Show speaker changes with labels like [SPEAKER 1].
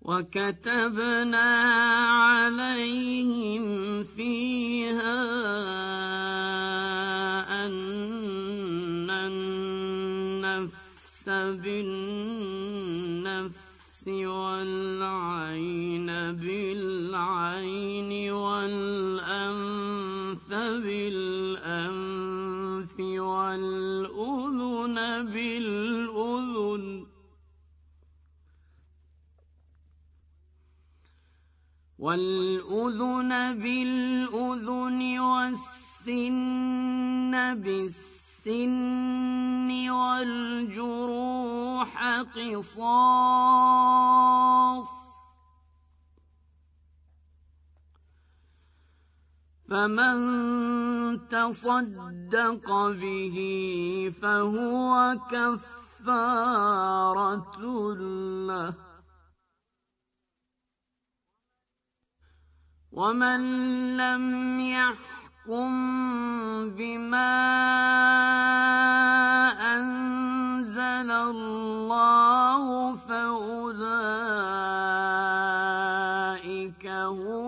[SPEAKER 1] وكتبنا عليهم فيها أن النفس بالنفس والعين بالعين والأنف بالأنف والأذن بالأذن والسن بالسن والجروح قصاص، فمن تصدق به فهو كفارة له، ومن لم يحكم بما أنزل الله فأولئك هم